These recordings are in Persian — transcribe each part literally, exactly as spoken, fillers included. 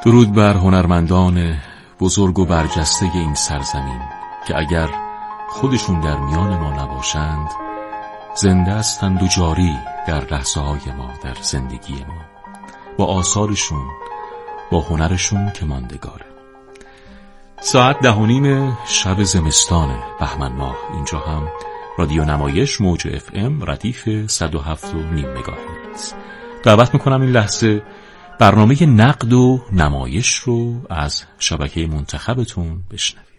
درود بر هنرمندان بزرگ و برجسته این سرزمین که اگر خودشون در میان ما نباشند زنده هستند و جاری در لحظه های ما، در زندگی ما، با آثارشون، با هنرشون که ماندگاره. ساعت ده و نیم شب زمستان بهمن ماه اینجا هم رادیو نمایش موج اف ام ردیف صد و هفت و نیم مگاهرتز. دعوت میکنم این لحظه برنامه نقد و نمایش رو از شبکه منتخبتون بشنوید.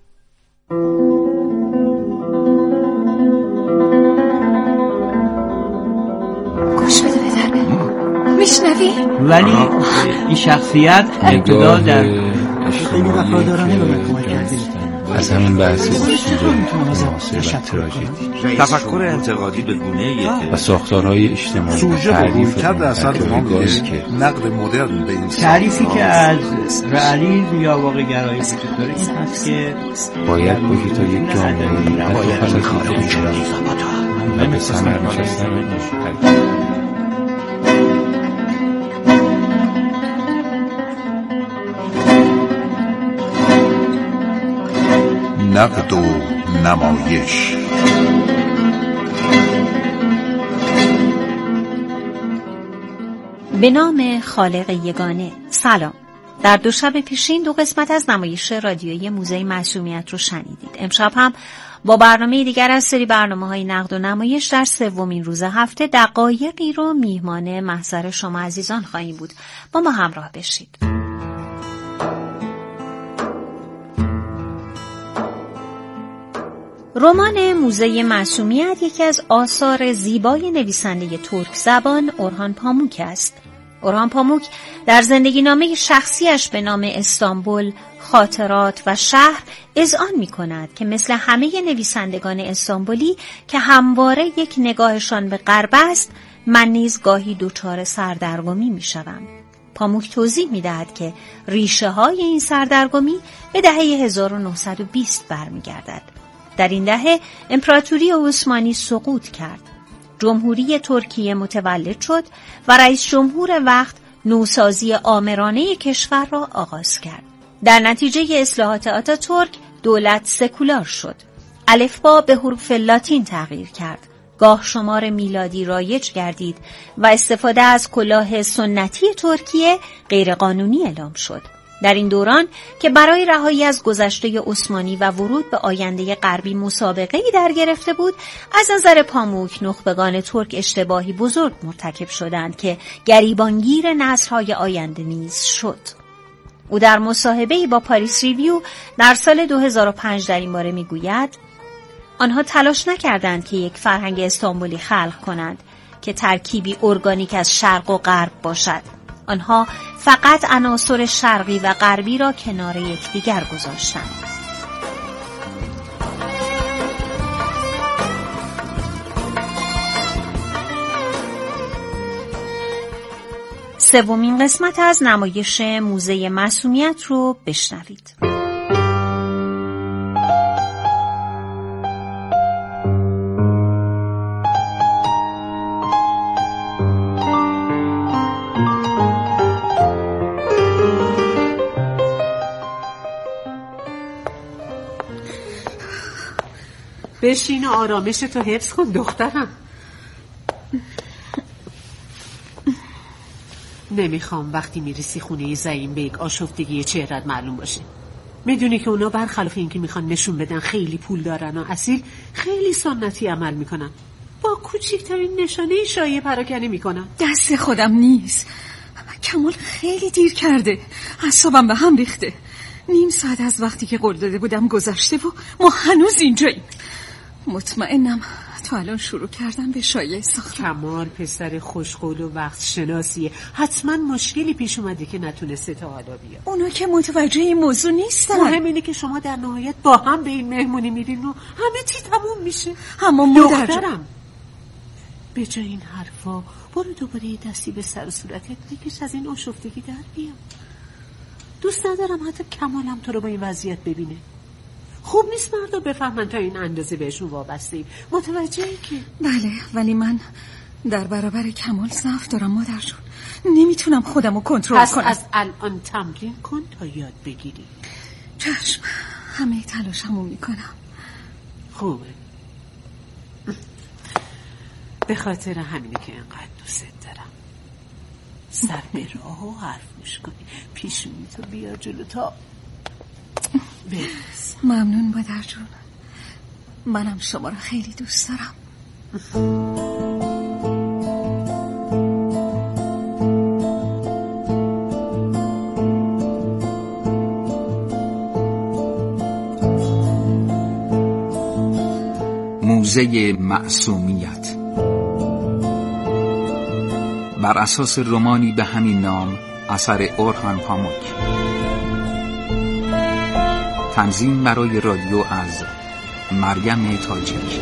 گوش بده بدرمه میشنوی؟ ولی این شخصیت ابتدا در خیلی وفادارانه به من کمک کردی. از همین بحث اصول معاصر و تراژدی، تفکر انتقادی به گونه‌ای و ساختارهای اجتماعی، سوژه به رویکرد اثر ما میگه نقد مدرن به این تعریفی که از رئالیسم یا واقع گرایی وجود داره این هست که باید محیط یک جامعه باید از خارج و به ثمر نشستن نقد و نمایش. به نام خالق یگانه. سلام. در دو شب پیشین دو قسمت از نمایش رادیویی موزه معصومیت رو شنیدید. امشب هم با برنامه دیگر از سری برنامه‌های نقد و نمایش در سومین روز هفته دقایقی رو میهمان محضر شما عزیزان خواهیم بود. با ما همراه بشید. رمان موزه معصومیت یکی از آثار زیبای نویسنده ترک زبان اورهان پاموک است. اورهان پاموک در زندگی نامه شخصیش به نام استانبول، خاطرات و شهر اذعان می کند که مثل همه نویسندگان استانبولی که همواره یک نگاهشان به غرب است، من نیز گاهی دچار سردرگمی می شدم. پاموک توضیح می دهد که ریشه های این سردرگمی به دهه هزار و نهصد و بیست برمی گردد. در این دهه امپراتوری عثمانی سقوط کرد. جمهوری ترکیه متولد شد و رئیس جمهور وقت نوسازی آمرانه کشور را آغاز کرد. در نتیجه اصلاحات آتاتورک دولت سکولار شد. الفبا به حروف لاتین تغییر کرد. گاه شمار میلادی رایج گردید و استفاده از کلاه سنتی ترکیه غیرقانونی اعلام شد. در این دوران که برای رهایی از گذشته عثمانی و ورود به آینده غربی مسابقه‌ای در گرفته بود، از نظر پاموک نخبگان ترک اشتباهی بزرگ مرتکب شدند که گریبانگیر نسل‌های آینده نیز شد. او در مصاحبه‌ای با پاریس ریویو در سال دو هزار و پنج در این باره می‌گوید: آنها تلاش نکردند که یک فرهنگ استانبولی خلق کنند که ترکیبی ارگانیک از شرق و غرب باشد. آنها فقط عناصر شرقی و غربی را کنار یکدیگر گذاشتند. سومین قسمت از نمایش موزه معصومیت رو بشنوید. بشین و آرامش تو حفظ کن دخترم. نمیخوام وقتی میرسی خونه زعیم بیگ آشفتگی چهرت معلوم باشه. میدونی که اونا برخلاف این که میخوان نشون بدن خیلی پول دارن و اصیل، خیلی سنتی عمل میکنن. با کوچکترین نشانه شایعه پراکنی میکنن. دست خودم نیست. کمال خیلی دیر کرده. اعصابم به هم ریخته. نیم ساعت از وقتی که قول داده بودم گذشته و ما هنوز اینجاییم. مطمئنم تا الان شروع کردم به شایعه ساختن. کمال پسر خوشقول و وقت شناسیه. حتما مشکلی پیش اومده که نتونسته تا حالا بیاد. اونا که متوجه این موضوع نیستن. مهم اینه که شما در نهایت با هم به این مهمونی میرین و همه چی تموم میشه. اما دخترم به جای این حرفا برو دوباره یه دستی به سر و صورتت بکش از این آشفتگی در بیام. دوست ندارم حتی کمالم تو رو با این وضعیت ببینه. خوب نیست مردا بفهمن تا این اندازه بهشون وابسته. متوجهی که؟ بله، ولی من در برابر کمال ضعف دارم مادر جون. نمیتونم خودم رو کنترل پس کنم. از الان تمرین کن تا یاد بگیری. چشم، همه تلاشمو میکنم. خوبه. به خاطر همینه که انقدر دوست دارم. سر به راه و حرف گوش کنی. پیشونی تو بیا جلو تا برس. ممنون مادر جون. منم شما رو خیلی دوست دارم. موزه معصومیت بر اساس رمانی به همین نام اثر اورهان پاموک. تنظیم برای رادیو از مریم تاجک.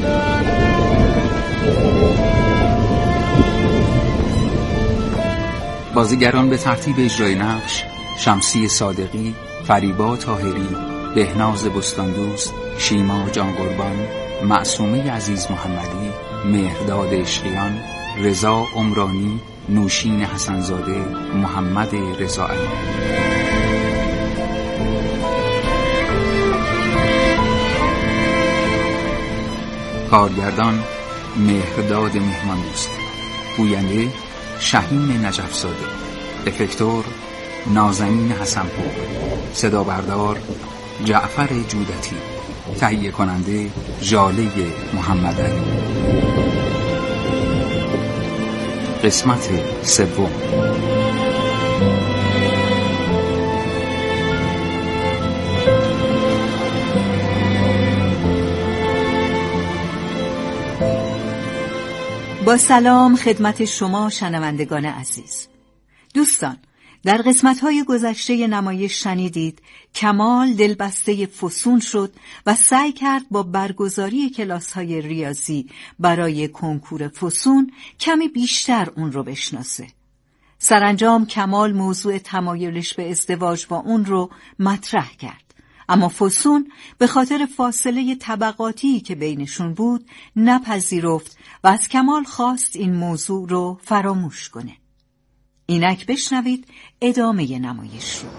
بازیگران به ترتیب اجرای نقش: شمسی صادقی، فریبا طاهری، بهناز بستاندوست، شیما جانقربان، معصومه عزیز محمدی، مهرداد عشقیان، رضا عمرانی، نوشین حسنزاده، محمد رضا علی. کارگردان مهرداد مهماندوست. گوینده شهین نجف‌زاده. افکتور نازنین حسن‌پور. صدا بردار جعفر جودتی. تهیه کننده ژاله محمد علی. قسمت سوم. با سلام خدمت شما شنوندگان عزیز. دوستان، در قسمت‌های گذشته نمایش شنیدید کمال دلبسته فسون شد و سعی کرد با برگزاری کلاس‌های ریاضی برای کنکور فسون کمی بیشتر اون رو بشناسه. سرانجام کمال موضوع تمایلش به ازدواج با اون رو مطرح کرد، اما فسون به خاطر فاصله طبقاتی که بینشون بود نپذیرفت و از کمال خواست این موضوع رو فراموش کنه. اینک بشنوید ادامه نمایش رو.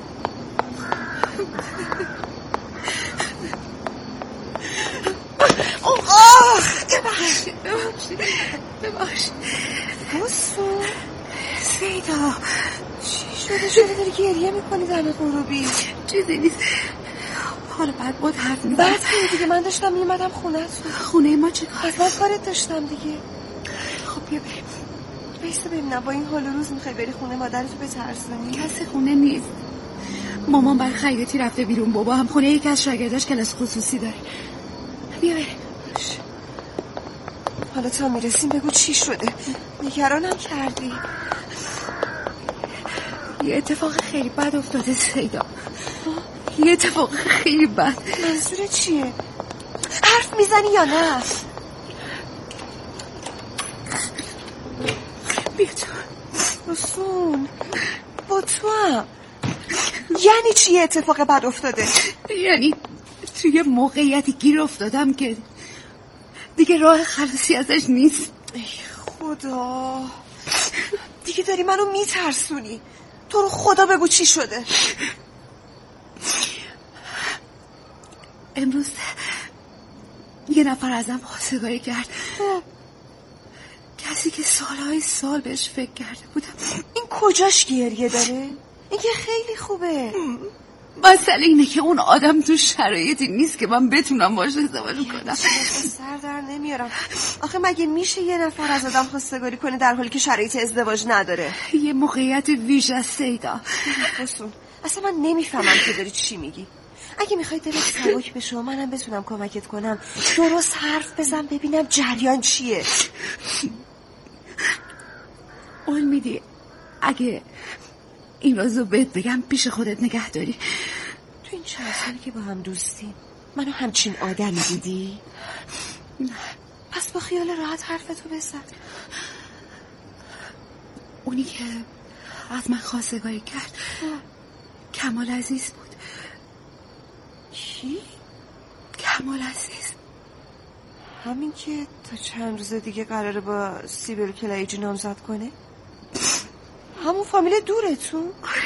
آخ ببخشید ببخشید ببخشید فسون سیدا، چی شده؟ شده داری گریه میکنی در غروبی؟ چیزی نیست، حالا بعد بود حرف میزنم. بعد خیلی دیگه من داشتم میمدم خونه تو. خونه ما چه کار؟ من کارت داشتم دیگه. خب بیا بریم. بیسته ببینم با این حال روز میخوای بری خونه مادرتو بترسونی؟ کسی خونه نیست. مامان برای خیاطی رفته بیرون، بابا هم خونه یکی از شاگرداش کلاس خصوصی داره. بیا بریم. حالا تا میرسیم بگو چی شده؟ نگرانم کردی. یه اتفاق خیلی بد افتاده سیدا. یه اتفاق خیلی بد. منظور چیه؟ حرف میزنی یا نه؟ بیا تو. حسون با تو هم. یعنی چی یه اتفاق بد افتاده؟ یعنی توی موقعیتی گیر افتادم که دیگه راه خلاصی ازش نیست. ای خدا، دیگه داری منو میترسونی. تو رو خدا بگو چی شده؟ امروز یه نفر ازم خواستگاری کرد. کسی که سالهای سال بهش فکر کرده بودم. این کجاش گریه داره؟ این که خیلی خوبه. مسئله اینه که اون آدم تو شرایطی نیست که من بتونم باشه ازدواج کنم. سر در نمیارم. آخه مگه میشه یه نفر از آدم خواستگاری کنه در حالی که شرایط ازدواج نداره؟ یه موقعیت ویژه است سیدا. بسون اصلا من نمیفهمم که داری چی میگی. اگه میخوای دلت سبک بشه و منم بتونم کمکت کنم، درست حرف بزن ببینم جریان چیه. قول میدی اگه این رازو بهت بگم پیش خودت نگه داری؟ تو این چند سالی که با هم دوستیم منو همچین آدمی دیدی؟ نه. پس با خیال راحت حرفتو بزن. اونی که از من خواستگاری کرد کمال عزیز بود. کی؟ کمال عزیز. همین که تا چند روز دیگه قراره با سیبل کلیجی نامزد کنه؟ همون فامیل دورتون؟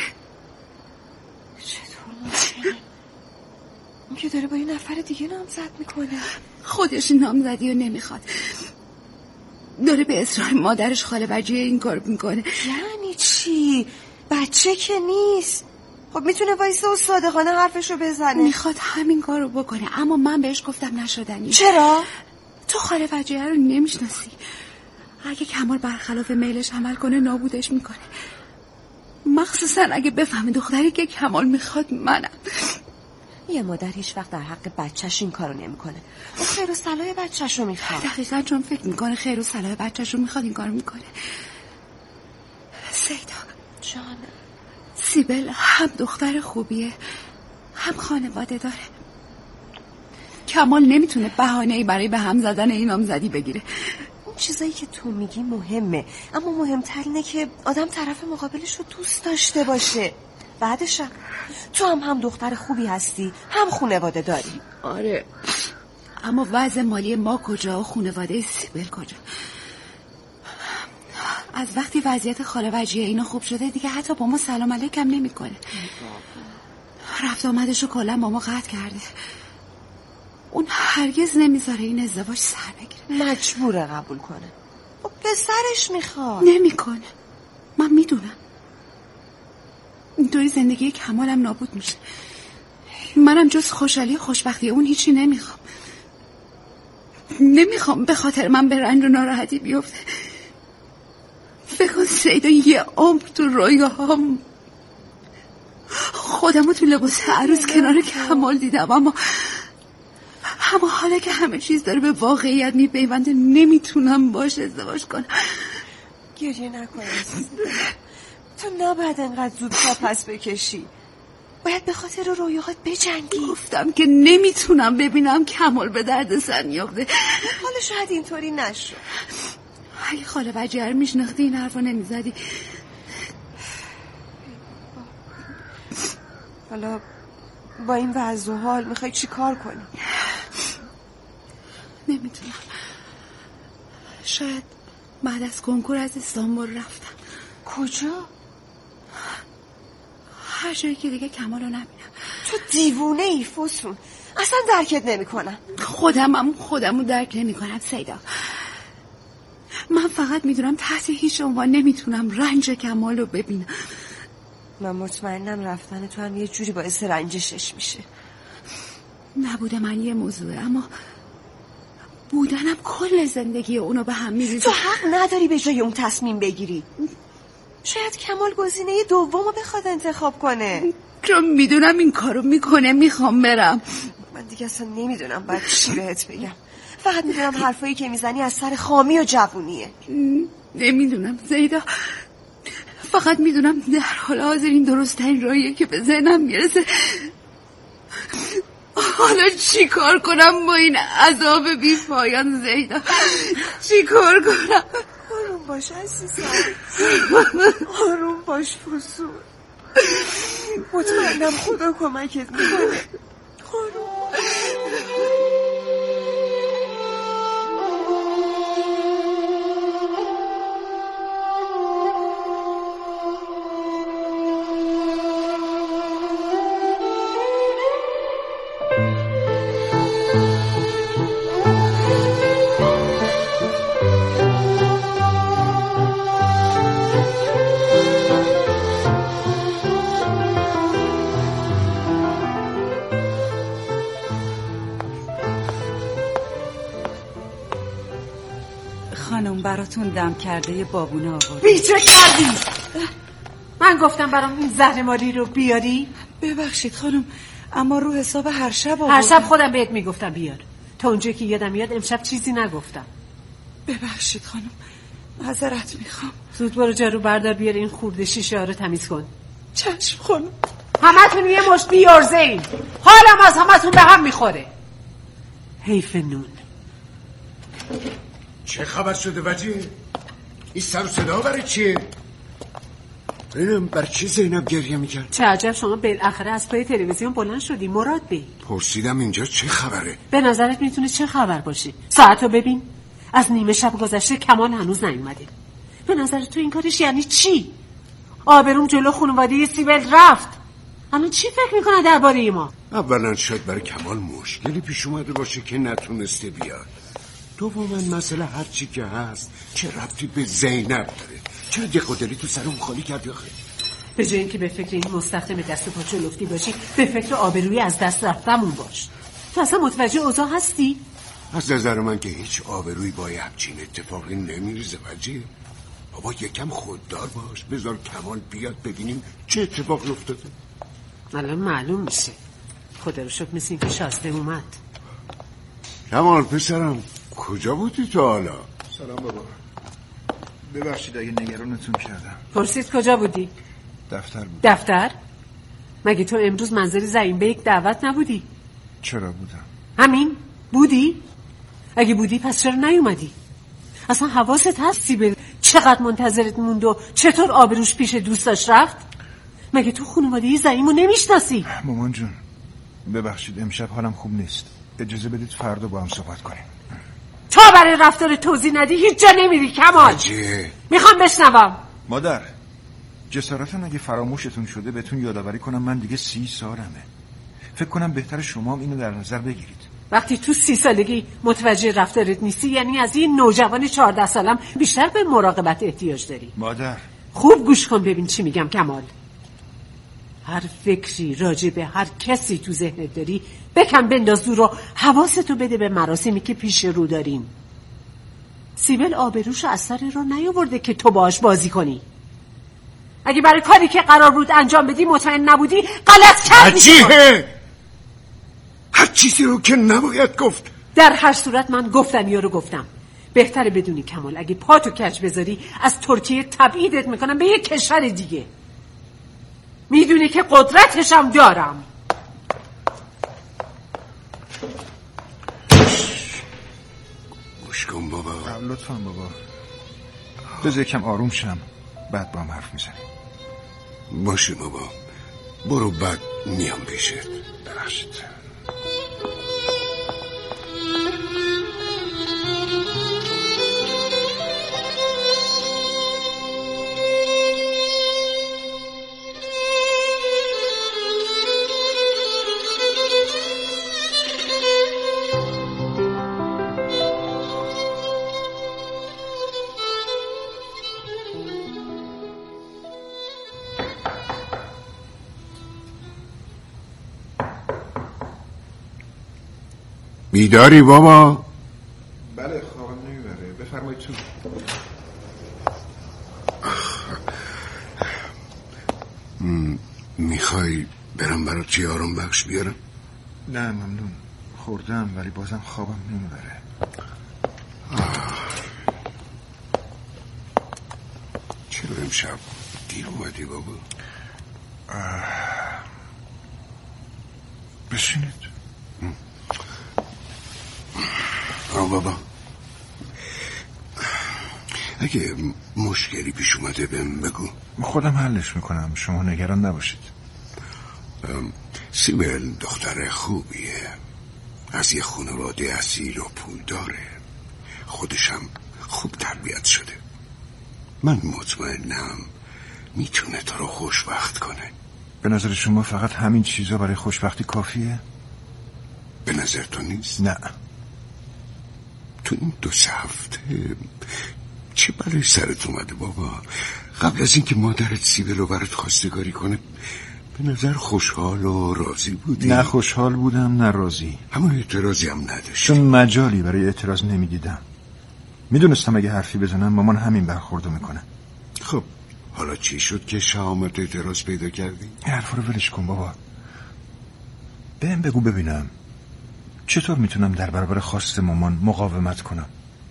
چطور ممکنه؟ اون که داره با یه نفر دیگه نامزد میکنه. خودش نامزدی رو نمیخواد، داره به اصرار مادرش خاله وجیه این کار میکنه. یعنی چی؟ بچه که نیست. خب میتونه وایسه و صادقانه حرفشو بزنه. میخواد همین کارو بکنه، اما من بهش گفتم نشدنی. چرا؟ تو خاله وجیه رو نمیشناسی. اگه کمال برخلاف میلش عمل کنه نابودش میکنه، مخصوصا اگه بفهمه دختری که کمال میخواد منم. یه مادر هیچ وقت در حق بچهش این کارو نمیکنه. اون خیر و صلاح بچهش رو میخواد. دقیقاً چون فکر میکنه خیر و صلاح بچهش رو میخواد این کارو میکنه. سیدا جان، سیبل هم دختر خوبیه هم خانواده داره. کمال نمیتونه بهانه‌ای برای به هم زدن این نامزدی بگیره. اون چیزایی که تو میگی مهمه، اما مهمتر اینه که آدم طرف مقابلش رو دوست داشته باشه. بعدش تو هم هم دختر خوبی هستی هم خانواده داری. آره، اما وضع مالی ما کجا و خانواده سیبل کجا؟ از وقتی وضعیت خاله وجیه اینا خوب شده دیگه حتی با ما سلام علیکم نمیکنه. رفت آمدش رو کلا با ما قطع کرده. اون هرگز نمیذاره این ازدواج سر بگیره. مجبوره قبول کنه. خب پسرش میخواد. نمیکنه. من میدونم. اینطوری زندگی کمالم نابود میشه. منم جز خوشحالی خوشبختی اون هیچی نمیخوام. نمیخوام به خاطر من به رنج و ناراحتی بیفته. فکر کن سیدا یه عمر تو رویاهام خودمو تو لباس عروس کنار کمال دیدم، اما اما حالا که همه چیز داره به واقعیت میپیونده نمیتونم باش ازدواج کنم. گریه نکن عزیزم. تو نباید انقدر زود پا پس بکشی. باید به خاطر رویاهات بجنگی. گفتم که نمیتونم ببینم کمال به درد سر میفته. حالا شاید اینطوری نشو. اگه خاله وجیه رو میشناختی این حرفا نمیزدی. حالا با این وضع و حال میخوای چی کار کنی؟ نمیتونم. شاید بعد از کنکور از استانبول رفتم. کجا؟ هر جایی که دیگه کمال رو نبینم. تو دیوونه ای فسون، اصلا درکت نمی کنم. خودمم خودمو درک نمی کنم سیدا. من فقط میدونم تحت هیچ عنوان نمیتونم رنج کمال رو ببینم. من مطمئنم رفتن تو هم یه جوری باعث رنجشش میشه. نبوده من یه موضوعه، اما بودنم کل زندگی اونو به هم میریزه. تو حق نداری به جای اون تصمیم بگیری. شاید کمال گزینه دومو بخواد انتخاب کنه. چون میدونم این کارو میکنه میخوام برم. من دیگه اصلا نمیدونم باید چی بهت بگم. فقط میدونم حرفایی که میزنی از سر خامی و جوونیه. نمیدونم زیدا، فقط میدونم در حال حاضر این درست ترین راهیه که به ذهنم میرسه. حالا چی کار کنم با این عذاب بی پایان زیدا؟ چی کار کنم؟ آروم باش عزیزم، آروم باش فسون. مطمئنم خدا کمکت میکنه. آروم باش. خانم براتون دم کرده یه بابونه آورد. بیچه کردی؟ من گفتم برام این زهرماری رو بیاری؟ ببخشید خانم، اما رو حساب هر شب آورد. هر شب خودم بهت میگفتم بیار. تا اونجایی که یادم میاد امشب چیزی نگفتم. ببخشید خانم، معذرت میخوام. زود برو جارو بردار بیار این خورده شیشه ها رو تمیز کن. چشم خانم. همتون یه مشت بیارزه این. حالم از همتون به هم میخوره. حیف نون. چه خبر شده وجیه؟ این سر و صدا برای چیه؟ ببینم بر چی زینب گریه میکرد؟ چه عجب شما بالاخره از پای تلویزیون بلند شدی مراد بی. پرسیدم اینجا چه خبره؟ به نظرت میتونه چه خبر باشه؟ ساعتو ببین، از نیمه شب گذشته کمال هنوز نیومده. به نظرت تو این کارش یعنی چی؟ آبروم جلو خانواده سیبل رفت. الان چی فکر میکنه درباره ما؟ اولا شاید برای کمال مشکلی پیش اومده باشه که نتونسته بیاد. دوما مسئله هر چی که هست چه ربطی به زینب داره؟ چرا یه قدری تو سر اون خالی کردی آخه؟ به جای اینکه به فکر این مستخدم دست و پا جلفتی باشی، به فکر آبروی از دست رفتمون باش. تو اصلا متوجه اوضاع هستی؟ از نظر من که هیچ آبرویی با همچین اتفاقی نمیریزه وجه. بابا یکم خوددار باش، بذار کمال بیاد ببینیم چه اتفاقی افتاده. الان معلوم میشه. خدا رو شکر مثل این که شازده اومد. کمال پسرم کجا بودی تو حالا؟ سلام بابا. ببخشید اگه نگرانتون کردم. پرسید کجا بودی؟ دفتر بود. دفتر؟ مگه تو امروز منزل زعیم بیگ دعوت نبودی؟ چرا بودم؟ همین؟ بودی؟ اگه بودی پس چرا نیومدی؟ اصلا حواست هست سیبل چقدر منتظرت موند و چطور آبروش پیش دوستاش رفت؟ مگه تو خانواده زعیمو نمیشناسی؟ مامان جون ببخشید امشب حالم خوب نیست، اجازه بدید فردا با هم صحبت کنیم. تا برای رفتار توضیح ندی هیچ جا نمیری کمال. میخوام بشنوم. مادر جسارتم اگه فراموشتون شده بهتون یادآوری کنم من دیگه سی سالمه. فکر کنم بهتر شما اینو در نظر بگیرید. وقتی تو سی سالگی متوجه رفتارت نیستی یعنی از این نوجوان چهارده سالم بیشتر به مراقبت احتیاج داری. مادر خوب گوش کن ببین چی میگم کمال. هر فکری راجع به هر کسی تو ذهنت داری بکن بنداز دور و حواستو بده به مراسمی که پیش رو داریم. سیبل آبروشو از سر رو نیاورده که تو باهاش بازی کنی. اگه برای کاری که قرار بود انجام بدی مطمئن نبودی غلط کردی. عجیبه هر چیزی رو که نباید گفت. در هر صورت من گفتم یا رو گفتم. بهتره بدونی کمال اگه پاتو کج بذاری از ترکیه تبعیدت میکنم به یک کشور دیگه. میدونی که قدرتشم دارم. گوش کن بابا. لطفاً بابا بذار یکم آروم شم بعد با هم حرف میزنیم. باشه بابا برو بعد میام پیشت. ببخشید. بیداری بابا؟ بله خوابم نمیبره بفرمایید تو. میخوای برم برات چی آرام بخش بیارم؟ نه ممنون خوردم ولی بازم خوابم نمیبره. چرا امشب دیر اومدی بابا؟ بشینید. آه بابا اگه مشکلی پیش اومده بهم بگو. خودم حلش میکنم شما نگران نباشید. سیبل دختر خوبیه از یه خانواده اصیل و پول داره خودشم خوب تربیت شده. من مطمئنم میتونه تو رو خوشبخت کنه. به نظر شما فقط همین چیزا برای خوشبختی کافیه؟ به نظر تو نیست؟ نه. تو این دو سه هفته چه بلای سرت اومده بابا؟ قبل از اینکه مادرت سیبل رو برات خواستگاری کنه به نظر خوشحال و راضی بودی؟ نه خوشحال بودم نه راضی. همون اعتراضی هم نداشت. چون مجالی برای اعتراض نمیدیدم. میدونستم اگه حرفی بزنم مامان همین برخوردو میکنه. خب حالا چی شد که شهامت اعتراض پیدا کردی؟ حرف رو ولش کن بابا. بهم بگو ببینم چطور میتونم در برابر خواست مامان مقاومت کنم؟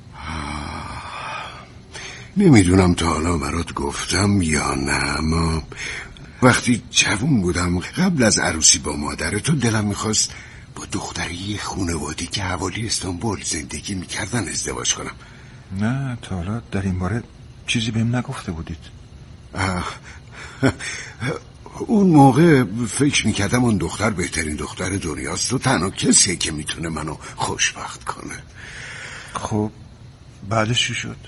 نمیدونم تا حالا برات گفتم یا نه اما وقتی جوون بودم قبل از عروسی با مادرتو دلم میخواست با دختری خانوادی که حوالی استانبول زندگی میکردن ازدواج کنم. نه تا حالا در این باره چیزی بهم نگفته بودید. اون موقع فکر میکردم اون دختر بهترین دختر دنیاست و تنها کسیه که میتونه منو خوشبخت کنه. خب بعدش چی شد؟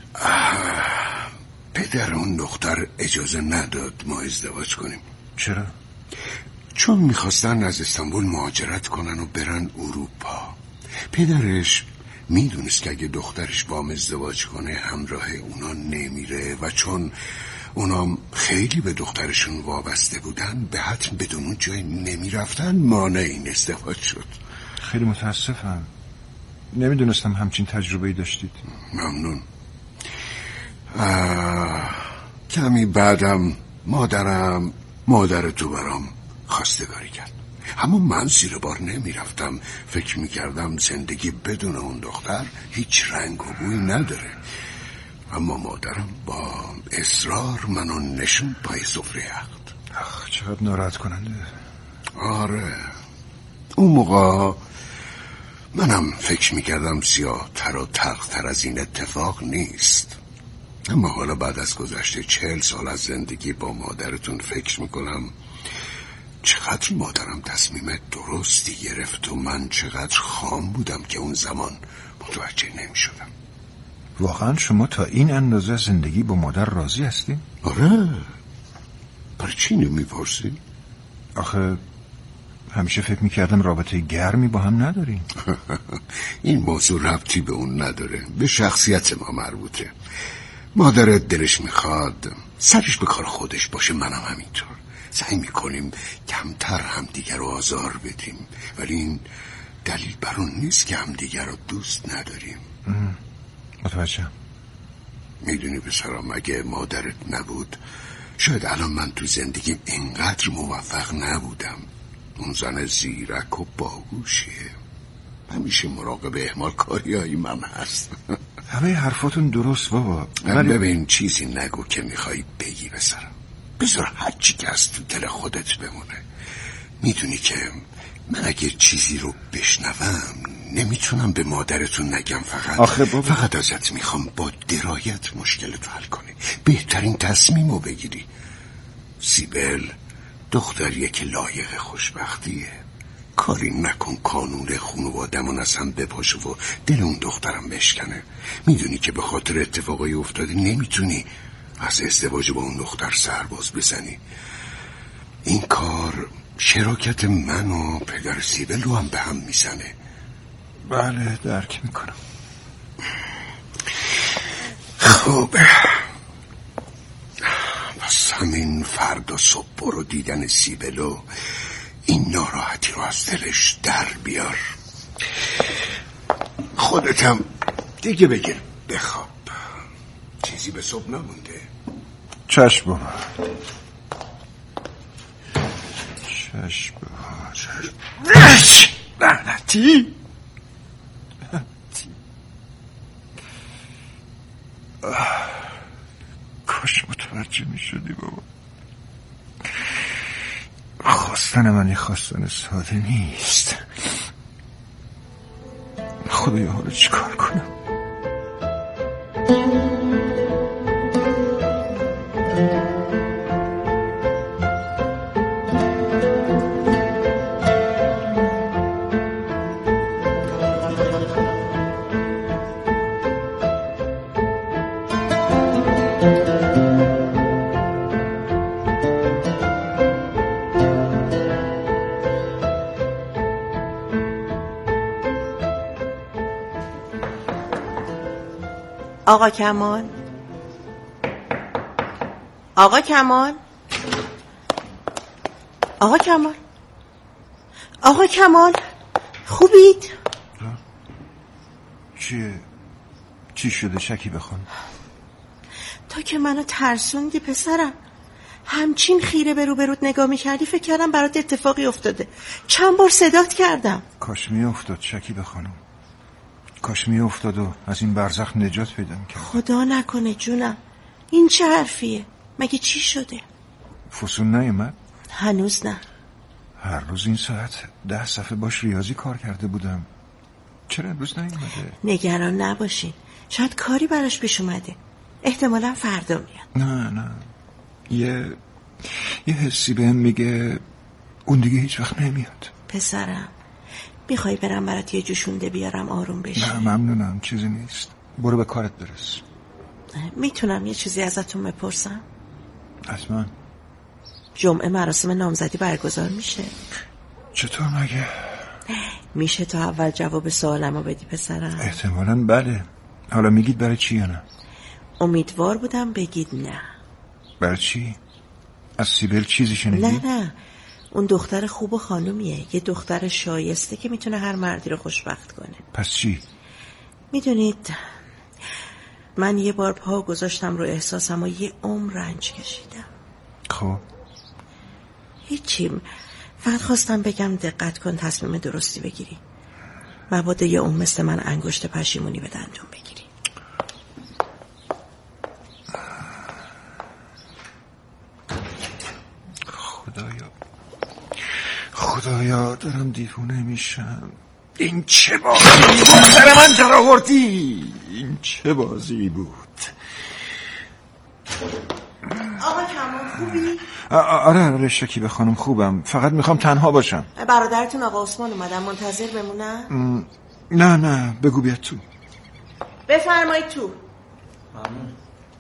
پدر اون دختر اجازه نداد ما ازدواج کنیم. چرا؟ چون میخواستن از استانبول مهاجرت کنن و برن اروپا. پدرش میدونست که اگه دخترش با هم ازدواج کنه همراه اونا نمیره و چون اونا خیلی به دخترشون وابسته بودن به حتم بدون اون جای نمیرفتن مانع این ازدواج شد. خیلی متاسفم، نمیدونستم همچین تجربه‌ای داشتید. ممنون. کمی بعدم مادرم مادر تو برام خواستگاری کرد، اما من زیر بار نمیرفتم. فکر میکردم زندگی بدون اون دختر هیچ رنگ و بوی نداره، اما مادرم با اصرار منو نشون پای سفره عقد. آخ چقدر ناراحت کننده. آره اون موقع منم فکر میکردم سیاه تر و تلخ تر از این اتفاق نیست، اما حالا بعد از گذشته چهل سال از زندگی با مادرتون فکر میکنم چقدر مادرم تصمیم درستی گرفت و من چقدر خام بودم که اون زمان متوجه نمیشدم. واقعا شما تا این اندازه زندگی با مادر راضی هستی؟ آره. برای چی نمیپرسی؟ آخه همیشه فکر میکردم رابطه گرمی با هم نداریم. این موضوع ربطی به اون نداره، به شخصیت ما مربوطه. مادرت دلش میخواد سرش به کار خودش باشه، منم همینطور. سعی میکنیم کمتر همدیگر رو آزار بدیم، ولی این دلیل بر اون نیست که همدیگر رو دوست نداریم. متوجهم. میدونی پسرم اگه مادرت نبود شاید الان من تو زندگیم اینقدر موفق نبودم. اون زن زیرک و باهوشیه، همیشه مراقب اهمال کاری های من هست. همه حرفاتون درست بابا، ولی ببین چیزی نگو که میخوایی بگی پسرم. بذار هر چی که از تو دل خودت بمونه. میدونی که من اگه چیزی رو بشنوم نمیتونم به مادرتون نگم. فقط آخه بابا فقط ازت میخوام با درایت مشکلتو حل کنی، بهترین تصمیمو بگیری. سیبل دختریه که لایق خوشبختیه. کاری نکن کانون خانوادمون از هم بپاشه و دل اون دخترم بشکنه. میدونی که به خاطر اتفاقای افتاده نمیتونی از ازدواج با اون دختر سرباز بزنی. این کار شراکت من و پدر سیبل رو هم به هم میزنه. بله درک میکنم. خب پس همین فردا صبح برو دیدن سیبل و این ناراحتی رو از دلش در بیار. خودتم دیگه بگیر بخواب، چیزی به صبح نمونده. چشم بابا. چشم بابا. چشم لعنتی. کاش متوجه می شدی بابا. خواستن من یه خواستن ساده نیست. خدایا حالا چی کار کنم؟ آقا کمال، آقا کمال، آقا کمال، آقا کمال، خوبید؟ چیه؟ چی شده شکی بخون؟ تا که منو ترسوندی پسرم، همچین خیره به روبروت نگاه میکردی فکر کردم برات اتفاقی افتاده. چند بار صدات کردم. کاش می افتاد شکی بخونم، کاش می افتاد و از این برزخ نجات پیدا میکرد. خدا نکنه جونم. این چه حرفیه؟ مگه چی شده؟ فسون نیومد؟ هنوز نه. هر روز این ساعت ده صفحه باش ریاضی کار کرده بودم. چرا امروز نیومده؟ نگران نباشین، شاید کاری براش پیش اومده. احتمالا فردا میاد. نه نه، یه یه حسی بهم میگه اون دیگه هیچ وقت نمیاد. پسرم میخوای برم برات یه جوشونده بیارم آروم بشی؟ نه ممنونم، چیزی نیست، برو به کارت برس. میتونم یه چیزی ازتون بپرسم؟ حتما. جمعه مراسم نامزدی برگزار میشه؟ چطور مگه؟ میشه تا اول جواب سوالمو بدی پسرم؟ احتمالاً بله. حالا میگید برای چی یا نه؟ امیدوار بودم بگید نه. برای چی؟ از سیبل چیزی شنیدی؟ نه نه، اون دختر خوب و خانومیه، یه دختر شایسته که میتونه هر مردی رو خوشبخت کنه. پس چی؟ میدونید من یه بار پا گذاشتم رو احساسم و یه عمر رنج کشیدم. خب هیچیم، فقط خواستم بگم دقت کن تصمیم درستی بگیری، مبادا یه عمر مثل من انگشت پشیمونی به دندون بگیری. خدایا خدایا دارم دیوونه میشم. این چه بازی بود؟ سر من در آوردی. این چه بازی بود؟ آقا کمال خوبی؟ آره آره شکیبه خانم خوبم، فقط میخوام تنها باشم. برادرتون آقا عثمان اومدن، منتظر بمونم؟ نه نه بگو بیاد تو. بفرمایید تو. ممنون.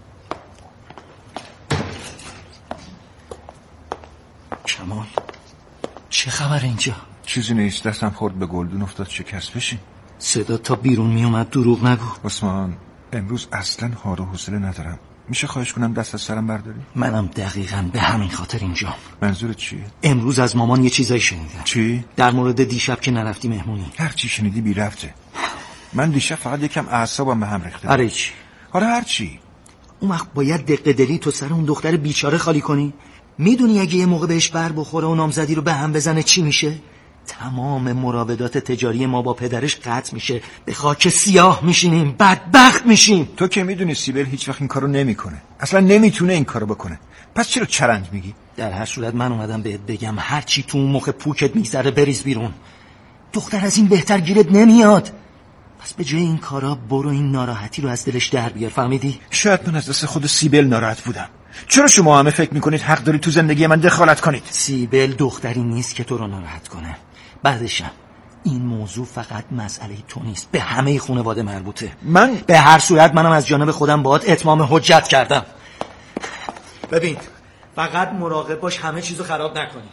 کمال چه خبر اینجا؟ چیزی نیست، دستم خورد به گلدون افتاد شکست. بشین. صدا تا بیرون می اومد دروغ نگو. عثمان امروز اصلا حال و حوصله ندارم، میشه خواهش کنم دست از سرم برداری؟ منم دقیقاً به همین خاطر اینجام. منظورت چیه؟ امروز از مامان یه چیزایی شنیدم. چی؟ در مورد دیشب که نرفتی مهمونی. هر چی شنیدی بی رفته. من دیشب فقط یکم اعصابم به هم ریخته. آره چی؟ حالا هر چی. اون وقت باید دق دلی تو سر اون دختر بیچاره خالی کنی. میدونی اگه یه موقع بهش بر بخوره و نامزدی رو به هم بزنه چی میشه؟ تمام مراودات تجاری ما با پدرش قطع میشه، به خاک سیاه میشینیم، بدبخت میشیم. تو که میدونی سیبل هیچ وقت این کارو نمیکنه، اصلا نمیتونه این کارو بکنه، پس چرا چرند میگی؟ در هر صورت من اومدم بهت بگم هر چی تو اون مخ پوکت میگذره بریز بیرون. دختر از این بهتر گیرت نمیاد. پس به جای این کارا برو این ناراحتی رو از دلش در بیار، فهمیدی؟ شاید من از دست خود سیبل ناراحت بودم. چرا شما همه فکر میکنید حق داری تو زندگی من دخالت کنید؟ سیبل دختری نیست که تو رو ناراحت کنه. بعدشم این موضوع فقط مسئله تو نیست، به همه خانواده مربوطه. من به هر صورت منم از جانب خودم باهات اتمام حجت کردم. ببین فقط مراقب باش همه چیزو خراب نکنی.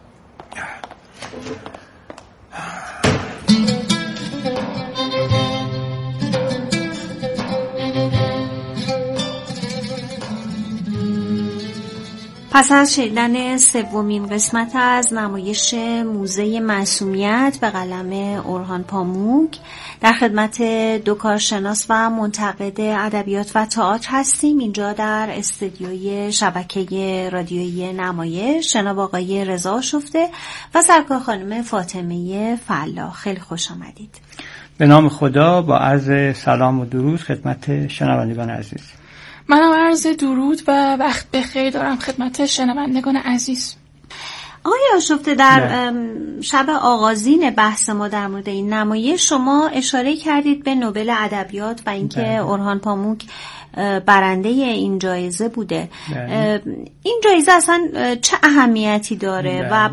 پس از شنیدن سومین قسمت از نمایش موزه معصومیت به قلم اورهان پاموک در خدمت دو کارشناس و منتقد ادبیات و تئاتر هستیم. اینجا در استودیوی شبکه رادیویی نمایش جناب آقای رضا شفته و سرکار خانم فاطمه فلاح. خیلی خوش آمدید. به نام خدا با عرض سلام و درود خدمت شنوندگان عزیز. منم عرض درود و وقت بخیر دارم خدمت شنوندگان عزیز. آقای آشفته در شب آغازین بحث ما در مورد این نمایش شما اشاره کردید به نوبل ادبیات و اینکه اورهان پاموک برنده این جایزه بوده. بله. این جایزه اصلا چه اهمیتی داره؟ بله. و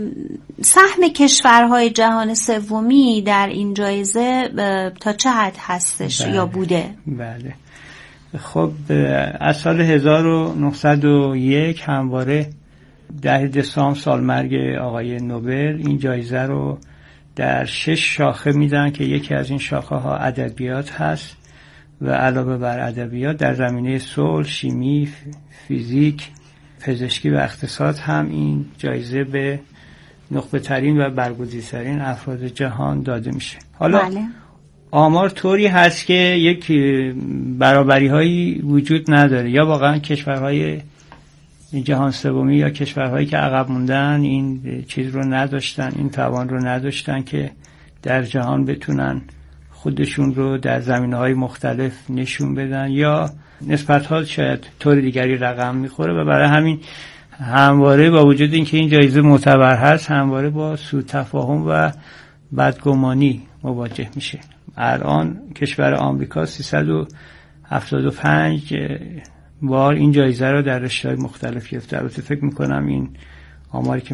سهم کشورهای جهان سومی در این جایزه تا چه حد هستش؟ بله. یا بوده؟ بله. خب از سال هزار و نهصد و یک همواره ده دسامبر سالمرگ آقای نوبل این جایزه رو در شش شاخه میدن که یکی از این شاخه ها ادبیات هست و علاوه بر ادبیات در زمینه صلح، شیمی، فیزیک، پزشکی و اقتصاد هم این جایزه به نخبه ترین و برگزیدترین افراد جهان داده میشه. حالا بله. آمار طوری هست که یک برابری هایی وجود نداره، یا واقعا کشورهای جهان سومی یا کشورهایی که عقب موندن این چیز رو نداشتن، این توان رو نداشتن که در جهان بتونن خودشون رو در زمینه‌های مختلف نشون بدن، یا نسبت‌ها شاید طور دیگری رقم میخوره و برای همین همواره با وجود اینکه این جایزه معتبر هست همواره با سوء تفاهم و بدگمانی مواجه میشه. الان کشور آمریکا سیصد و هفتاد و پنج بار این جایزه رو در رشته‌های مختلف گرفته. البته فکر میکنم این آماری که